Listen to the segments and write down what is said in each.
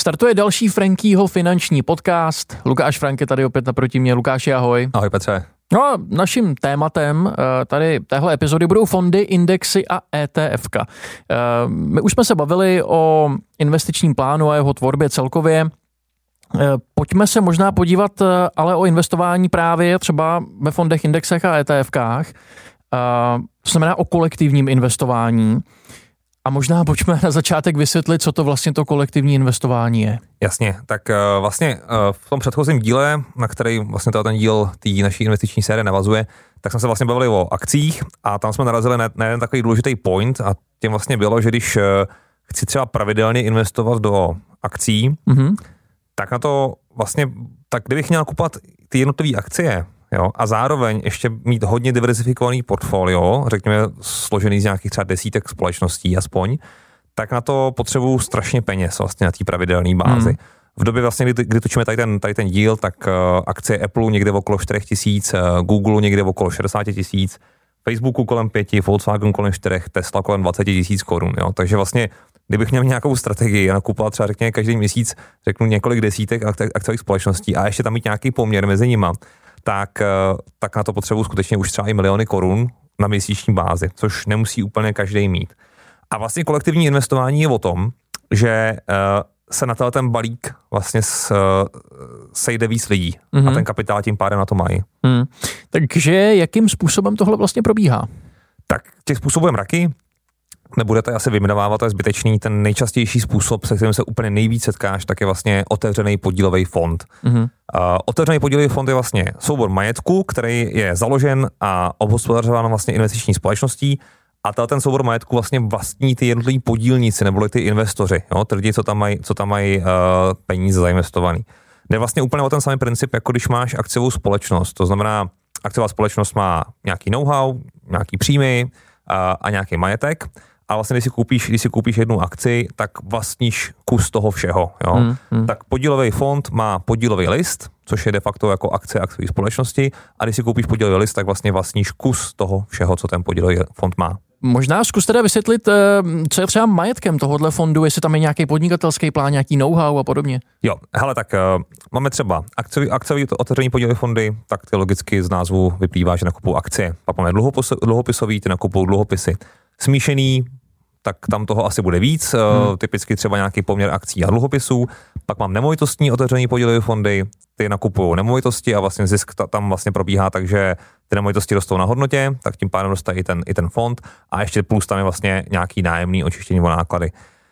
Startuje další Frankyho finanční podcast. Lukáš Frank je tady opět naproti mě. Lukáši, ahoj. Ahoj Petře. No a naším tématem tady téhle epizody budou fondy, indexy a ETFka. My už jsme se bavili o investičním plánu a jeho tvorbě celkově. Pojďme se možná podívat ale o investování právě třeba ve fondech, indexech a ETFkách. To znamená o kolektivním investování. A možná pojďme na začátek vysvětlit, co to vlastně to kolektivní investování je. Jasně, tak vlastně v tom předchozím díle, na který vlastně ten díl té naší investiční série navazuje, tak jsme se vlastně bavili o akcích a tam jsme narazili na jeden takový důležitý point a tím vlastně bylo, že když chci třeba pravidelně investovat do akcí, tak na to vlastně, tak kdybych měl kupovat ty jednotlivé akcie, jo, a zároveň ještě mít hodně diverzifikovaný portfolio, řekněme složený z nějakých třeba desítek společností aspoň, tak na to potřebuju strašně peněz vlastně na té pravidelné bázi. V době vlastně, kdy točíme tady ten díl, tak akcie Apple někde okolo 4 000, Google někde okolo 60 000, Facebooku kolem 5, Volkswagen kolem 4, Tesla kolem 20 000 korun. Jo. Takže vlastně, kdybych měl nějakou strategii a nakupovat třeba řekněme každý měsíc, řeknu několik desítek akciových společností a ještě tam mít nějaký poměr mezi nima, tak na to potřebuji skutečně už třeba i miliony korun na měsíční bázi, což nemusí úplně každý mít. A vlastně kolektivní investování je o tom, že se na ten balík vlastně sejde víc lidí a ten kapitál tím pádem na to mají. Takže jakým způsobem tohle vlastně probíhá? Tak těch způsobů je mraky. Nebudete asi vyjmenovávat, to je zbytečný. Ten nejčastější způsob, se kterým se úplně nejvíc setkáš, tak je vlastně otevřený podílový fond. Otevřený podílový fond je vlastně soubor majetku, který je založen a obhospodařován vlastně investiční společností a ten soubor majetku vlastně vlastní ty jednotliví podílníci nebo ty investoři, jo, ty lidi, co tam mají peníze zainvestovaný. Jde vlastně úplně o ten samý princip, jako když máš akciovou společnost. To znamená, akciová společnost má nějaký know-how, nějaký příjmy a nějaký majetek. A vlastně, když si koupíš jednu akci, tak vlastníš kus toho všeho. Jo? Tak podílový fond má podílový list, což je de facto jako akce akciové společnosti. A když si koupíš podílový list, tak vlastně vlastníš kus toho všeho, co ten podílový fond má. Možná zkus teda vysvětlit, co je třeba majetkem tohohle fondu, jestli tam je nějaký podnikatelský plán, nějaký know-how a podobně. Jo, hele, tak máme třeba akciový otevřený podílové fondy, tak ty logicky z názvu vyplývá, že nakupují akcie. Pak máme dluhopisový, ty nakupují dluhopisy. Smíšený, tak tam toho asi bude víc, typicky třeba nějaký poměr akcí a dluhopisů. Pak mám nemovitostní otevřený podílové fondy, ty nakupují nemovitosti a vlastně zisk tam vlastně probíhá, takže ty nemovitosti rostou na hodnotě, tak tím pádem dostane i ten fond a ještě plus tam je vlastně nějaký nájemný očištění o náklady.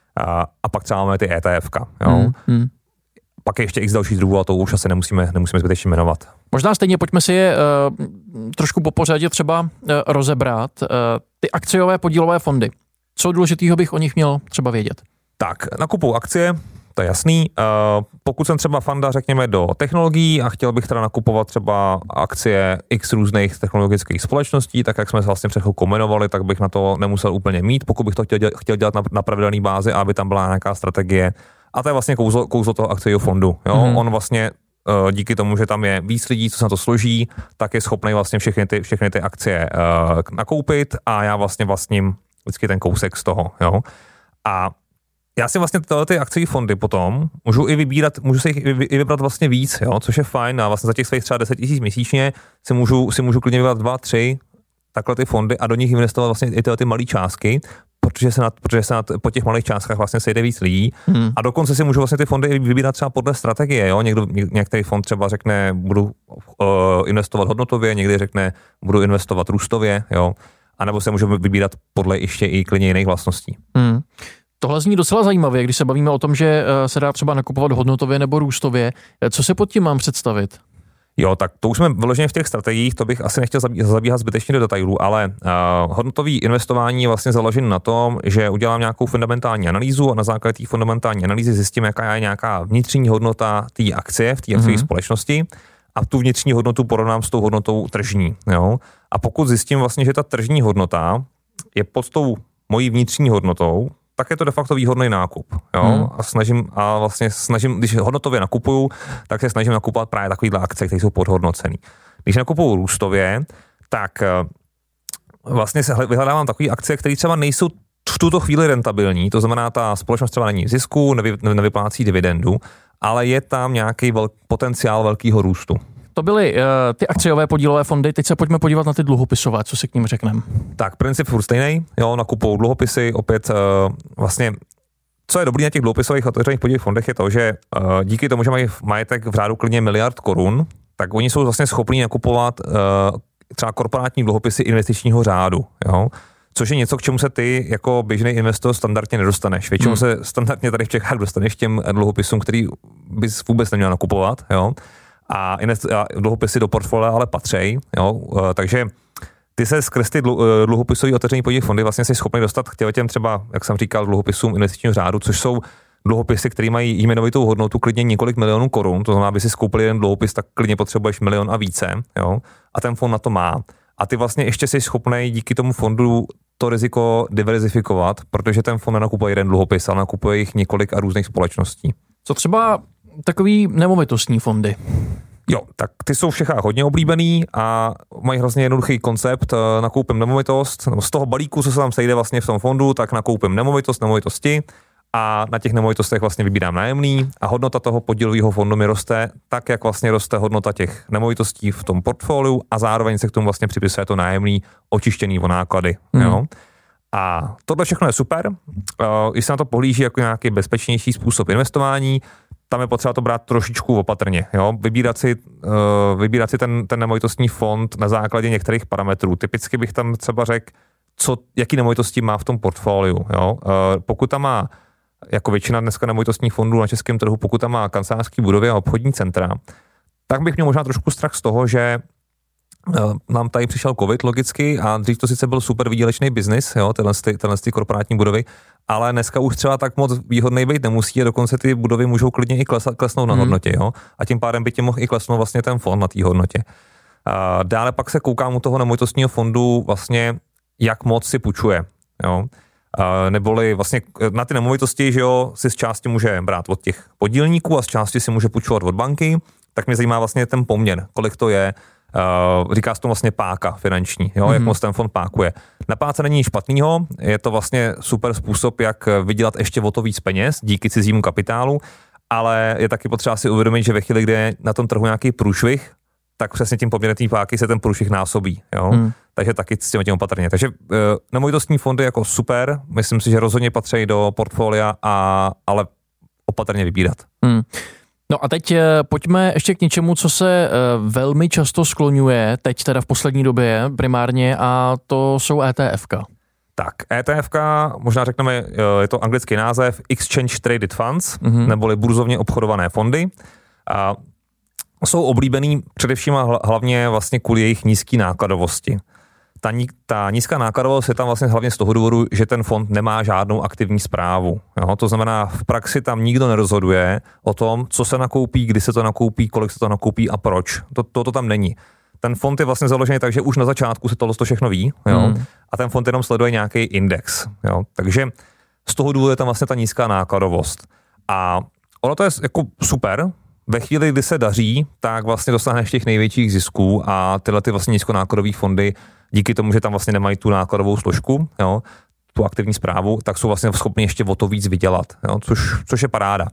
A pak třeba máme ty ETFka. Jo? Pak je ještě x dalších druhů a to už asi nemusíme zbytečně jmenovat. Možná stejně pojďme si je trošku po pořadě třeba rozebrat. Ty akciové podílové fondy. Co důležitého bych o nich měl třeba vědět? Tak, nakupuju akcie, to je jasný. Pokud jsem třeba fanda, řekněme, do technologií a chtěl bych teda nakupovat třeba akcie x různých technologických společností, tak jak jsme se vlastně před chvilkou jmenovali, tak bych na to nemusel úplně mít, pokud bych to chtěl dělat na pravidelné bázi, aby tam byla nějaká strategie. A to je vlastně kouzlo toho akciového fondu. Jo? On vlastně díky tomu, že tam je víc lidí, co se na to složí, tak je schopný vlastně všechny ty akcie nakoupit a já vlastně vlastním vždycky ten kousek z toho. Jo? A já si vlastně ty akciové fondy potom můžu si jich i vybrat vlastně víc, jo? Což je fajn a vlastně za těch svých třeba 10 000 měsíčně si můžu klidně vybrat 2, 3 takhle ty fondy a do nich investovat vlastně i ty malé částky, protože se po těch malých částkách vlastně sejde víc lidí a dokonce si můžu vlastně ty fondy vybírat třeba podle strategie, jo? Některý fond třeba řekne, budu investovat hodnotově, někdy řekne, budu investovat růstově, jo? A nebo se můžeme vybírat podle ještě i klidně jiných vlastností. Tohle zní docela zajímavě, když se bavíme o tom, že se dá třeba nakupovat hodnotově nebo růstově. Co se pod tím mám představit? Jo, tak to už jsme vyloženě v těch strategiích, to bych asi nechtěl zabíhat zbytečně do detailů, ale hodnotový investování je vlastně založen na tom, že udělám nějakou fundamentální analýzu a na základě té fundamentální analýzy zjistím, jaká je nějaká vnitřní hodnota té akcie v té akciové společnosti a tu vnitřní hodnotu porovnám s tou hodnotou tržní. Jo? A pokud zjistím vlastně, že ta tržní hodnota je pod tou mojí vnitřní hodnotou, tak je to de facto výhodný nákup. Jo? A vlastně snažím, když hodnotově nakupuju, tak se snažím nakupovat právě takovýhle akce, které jsou podhodnocený. Když nakupuju růstově, tak vlastně vyhledávám takové akcie, které třeba nejsou v tuto chvíli rentabilní, to znamená, ta společnost třeba není v zisku, nevyplácí dividendu, ale je tam nějaký potenciál velkého růstu. To byly ty akciové podílové fondy, teď se pojďme podívat na ty dluhopisové, co si k ním řekneme. Tak, princip furt stejný, jo, nakupují dluhopisy, opět vlastně, co je dobrý na těch dluhopisových otevřených podílových fondech je to, že díky tomu, že mají majetek v řádu klidně miliard korun, tak oni jsou vlastně schopní nakupovat třeba korporátní dluhopisy investičního řádu, jo. Což je něco, k čemu se ty jako běžný investor standardně nedostaneš. Většinou se standardně tady v Čechách dostaneš těm dluhopisům, který bys vůbec neměl nakupovat, jo. A dluhopisy do portfolia ale patří, jo. Takže ty se skrz ty dluhopisový otevřený podílový fondy vlastně jsi schopný dostat k těm třeba, jak jsem říkal, dluhopisům investičního řádu, což jsou dluhopisy, které mají jmenovitou hodnotu klidně několik milionů korun, to znamená, aby si skoupil jeden dluhopis, tak klidně potřebuješ milion a více, jo. A ten fond na to má. A ty vlastně ještě jsi schopný díky tomu fondu to riziko diverzifikovat, protože ten fond nenakupuje jeden dluhopis, ale nakupuje jich několik a různých společností. Co třeba takový nemovitostní fondy? Jo, tak ty jsou v Čechách hodně oblíbený a mají hrozně jednoduchý koncept. Nakoupím nemovitost, z toho balíku, co se tam sejde vlastně v tom fondu, tak nakoupím nemovitosti a na těch nemovitostech vlastně vybírám nájemný a hodnota toho podílového fondu mi roste tak, jak vlastně roste hodnota těch nemovitostí v tom portfoliu a zároveň se k tomu vlastně připisuje to nájemný očištěný o náklady. Jo? A tohle všechno je super, když se na to pohlíží jako nějaký bezpečnější způsob investování, tam je potřeba to brát trošičku opatrně. Jo? Vybírat si ten nemovitostní fond na základě některých parametrů. Typicky bych tam třeba řekl, jaký nemovitosti má v tom portfoliu. Jo? Pokud tam má, jako většina dneska nemovitostních fondů na českém trhu, pokud tam má kancelářské budovy a obchodní centra, tak bych měl možná trošku strach z toho, že nám tady přišel covid logicky a dřív to sice byl super výdělečný biznis, jo, tyhle korporátní budovy, ale dneska už třeba tak moc výhodný být nemusí a dokonce ty budovy můžou klidně i klesnout na hodnotě, jo, a tím pádem by ti mohl i klesnout vlastně ten fond na té hodnotě. Dále pak se koukám u toho nemovitostního fondu vlastně, jak moc si půjčuje, jo. Neboli vlastně na ty nemovitosti, že jo, si z části může brát od těch podílníků a z části si může půjčovat od banky, tak mě zajímá vlastně ten poměr, kolik to je. Říká se to vlastně páka finanční, jo, jak moc ten fond pákuje. Na páce není nic špatného, je to vlastně super způsob, jak vydělat ještě o to víc peněz díky cizímu kapitálu, ale je taky potřeba si uvědomit, že ve chvíli, kdy je na tom trhu nějaký průšvih, tak přesně tím poměrem té páky se ten průšvih násobí, jo. Takže taky s tím opatrně. Takže nemovitostní fondy jako super, myslím si, že rozhodně patří do portfolia, ale opatrně vybírat. No a teď pojďme ještě k něčemu, co se velmi často skloňuje, teď teda v poslední době primárně, a to jsou ETFka. Tak, ETFka, možná řekneme, je to anglický název Exchange Traded Funds, neboli burzovně obchodované fondy. A jsou oblíbený především a hlavně vlastně kvůli jejich nízké nákladovosti. Ta nízká nákladovost je tam vlastně hlavně z toho důvodu, že ten fond nemá žádnou aktivní správu. Jo? To znamená, v praxi tam nikdo nerozhoduje o tom, co se nakoupí, kdy se to nakoupí, kolik se to nakoupí a proč. To tam není. Ten fond je vlastně založený tak, že už na začátku se tohle všechno ví, jo? A ten fond jenom sleduje nějaký index. Jo? Takže z toho důvodu je tam vlastně ta nízká nákladovost. A ono to je jako super. Ve chvíli, kdy se daří, tak vlastně dosáhneš těch největších zisků a tyhle ty vlastně nízkonákladové fondy díky tomu, že tam vlastně nemají tu nákladovou složku, jo, tu aktivní správu, tak jsou vlastně schopni ještě o to víc vydělat, jo, což je paráda.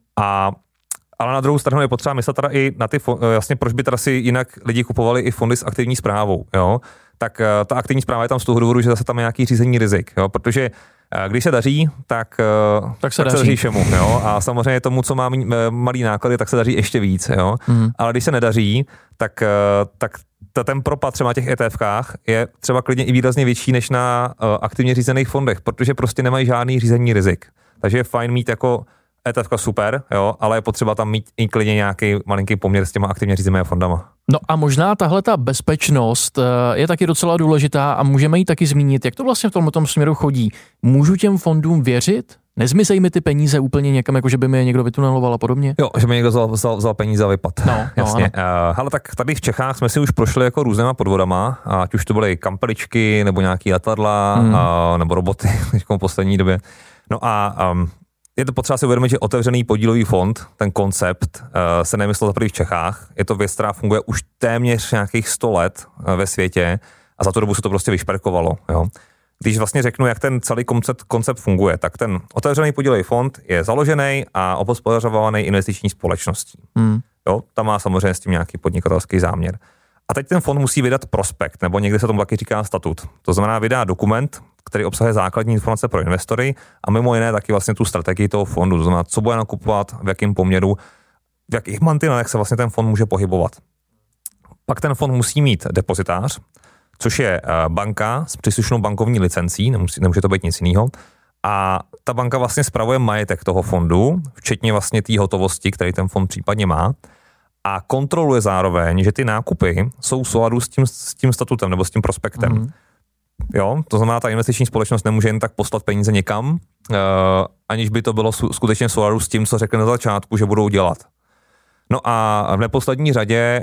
Ale na druhou stranu je potřeba myslet teda i na ty vlastně proč by teda si jinak lidi kupovali i fondy s aktivní správou, jo. Tak ta aktivní správa je tam z toho důvodu, že zase tam je nějaký řízení rizik, jo, protože když se daří, tak se daří všemu, jo. A samozřejmě tomu, co má malý náklady, tak se daří ještě víc, jo. Ale když se nedaří, tak ten propad třeba na těch ETFkách je třeba klidně i výrazně větší než na aktivně řízených fondech, protože prostě nemají žádný řízení rizik. Takže je fajn mít jako ETFka super, jo, ale je potřeba tam mít i klidně nějaký malinký poměr s těma aktivně řízenými fondama. No a možná tahle ta bezpečnost je taky docela důležitá a můžeme ji taky zmínit, jak to vlastně v tomto směru chodí. Můžu těm fondům věřit? Nezmizej mi ty peníze úplně někam, jako že by mi je někdo vytuneloval a podobně? Jo, že mi někdo vzal peníze a vypad. No, jasně. Hele, tak tady v Čechách jsme si už prošli jako různýma podvodama, ať už to byly kampeličky, nebo nějaký letadla, nebo roboty v poslední době. No a je to potřeba si uvědomit, že otevřený podílový fond, ten koncept, se nemyslel zaprvé v Čechách. Je to věc, která funguje už téměř nějakých 100 let ve světě a za tu dobu se to prostě vyšperkovalo. Jo. když vlastně řeknu, jak ten celý koncept funguje, tak ten otevřený podílový fond je založený a obhospodařovaný investiční společností. Jo, tam má samozřejmě s tím nějaký podnikatelský záměr. A teď ten fond musí vydat prospekt, nebo někdy se tomu taky říká statut. To znamená vydá dokument, který obsahuje základní informace pro investory a mimo jiné taky vlastně tu strategii toho fondu. To znamená, co bude nakupovat, v jakém poměru, v jakých mantinelech se vlastně ten fond může pohybovat. Pak ten fond musí mít depozitář, což je banka s příslušnou bankovní licencí, nemůže to být nic jiného. A ta banka vlastně spravuje majetek toho fondu, včetně vlastně té hotovosti, který ten fond případně má. A kontroluje zároveň, že ty nákupy jsou v souladu s tím statutem nebo s tím prospektem. Jo, to znamená, ta investiční společnost nemůže jen tak poslat peníze někam, aniž by to bylo skutečně v souladu s tím, co řekli na začátku, že budou dělat. No a v neposlední řadě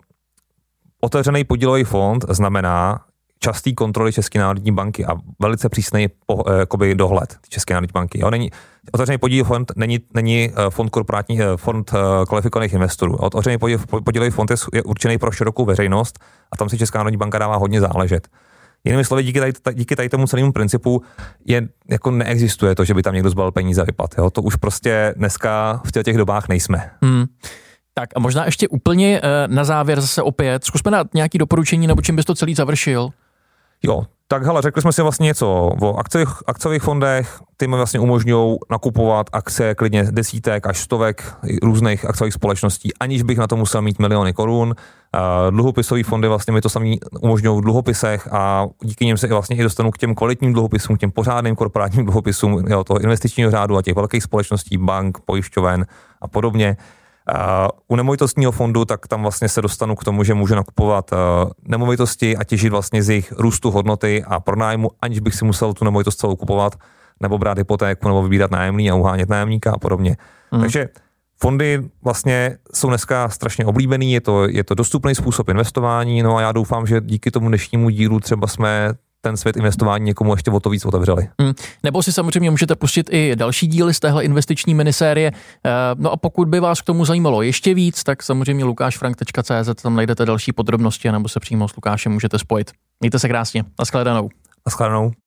otevřený podílový fond znamená častý kontroly České národní banky a velice přísný dohled České národní banky. Jo, otevřený podílový fond není fond kvalifikovaných investorů. Otevřený podílový fond je určený pro širokou veřejnost a tam si Česká národní banka dává hodně záležet. Jinými slovy, díky tady tomu celému principu jako neexistuje to, že by tam někdo zbalil peníze a vypad. Jo? To už prostě dneska v těch dobách nejsme. Tak a možná ještě úplně na závěr zase opět, zkusme dát nějaké doporučení, nebo čím bys to celý završil? Jo, tak hele, řekli jsme si vlastně něco o akciových fondech, ty mi vlastně umožňují nakupovat akcie klidně desítek až stovek různých akciových společností, aniž bych na to musel mít miliony korun. Dluhopisové fondy vlastně mi to samý umožňují v dluhopisech a díky nim se vlastně i dostanu k těm kvalitním dluhopisům, k těm pořádným korporátním dluhopisům, jo, toho investičního řádu a těch velkých společností, bank, pojišťoven a podobně. U nemovitostního fondu, tak tam vlastně se dostanu k tomu, že můžu nakupovat nemovitosti a těžit vlastně z jejich růstu hodnoty a pronájmu, aniž bych si musel tu nemovitost celou kupovat, nebo brát hypotéku, nebo vybírat nájemný a uhánět nájemníka a podobně. Takže fondy vlastně jsou dneska strašně oblíbený, je to dostupný způsob investování, no a já doufám, že díky tomu dnešnímu dílu třeba jsme ten svět investování někomu ještě o to víc otevřeli. Nebo si samozřejmě můžete pustit i další díly z téhle investiční minisérie. No a pokud by vás k tomu zajímalo ještě víc, tak samozřejmě lukášfrank.cz, tam najdete další podrobnosti, nebo se přímo s Lukášem můžete spojit. Mějte se krásně. Naschledanou. Naschledanou.